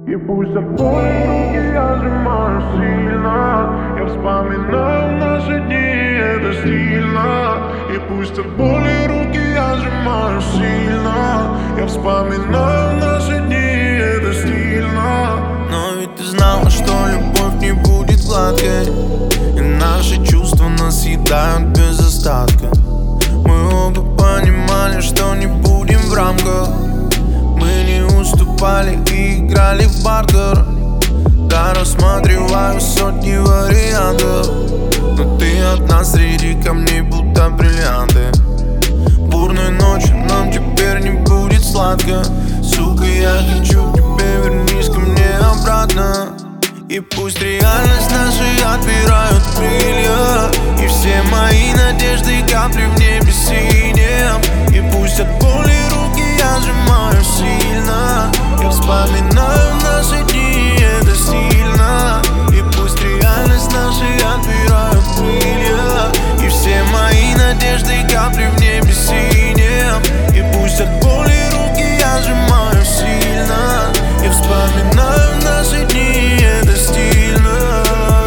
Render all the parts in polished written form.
И пусть от боли руки я сжимаю сильно, я вспоминаю наши дни, это стильно. И пусть от боли руки я сжимаю сильно, я вспоминаю наши дни, это стильно. Но ведь ты знала, что любовь не будет гладкой, и наши чувства нас съедают без остатка. Мы оба понимали, что не будем в рамках. Мы не уступали и играли в бартер. Да, рассматриваю сотни вариантов, но ты одна среди камней, будто бриллианты. Бурной ночью нам теперь не будет сладко. Сука, я хочу к тебе, вернись ко мне обратно. И пусть реальность наши отбирают крылья, и все мои надежды капли в небе синем. И пусть от боли руки я сжимаю сильно, я вспоминаю наши дни, это стильно. И пусть реальность наши отбирают крылья, и все мои надежды капли в небе синем. И пусть от боли руки я сжимаю сильно, я вспоминаю наши дни, это стильно.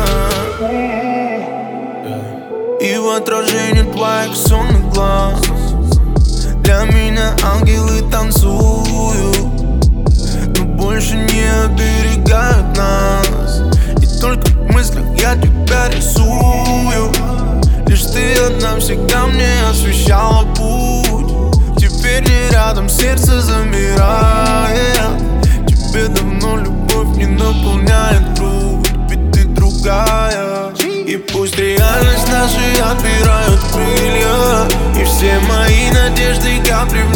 И в отражении твоих сонных глаз для меня ангелы танцуют, но больше не оберегают нас. И только в мыслях я тебя рисую. Лишь ты одна всегда мне освещала путь. Теперь не рядом, сердце замирает. Тебе давно любовь не наполняет грудь, ведь ты другая. И пусть реальность наши отбирают крылья, и все мои надежды капли в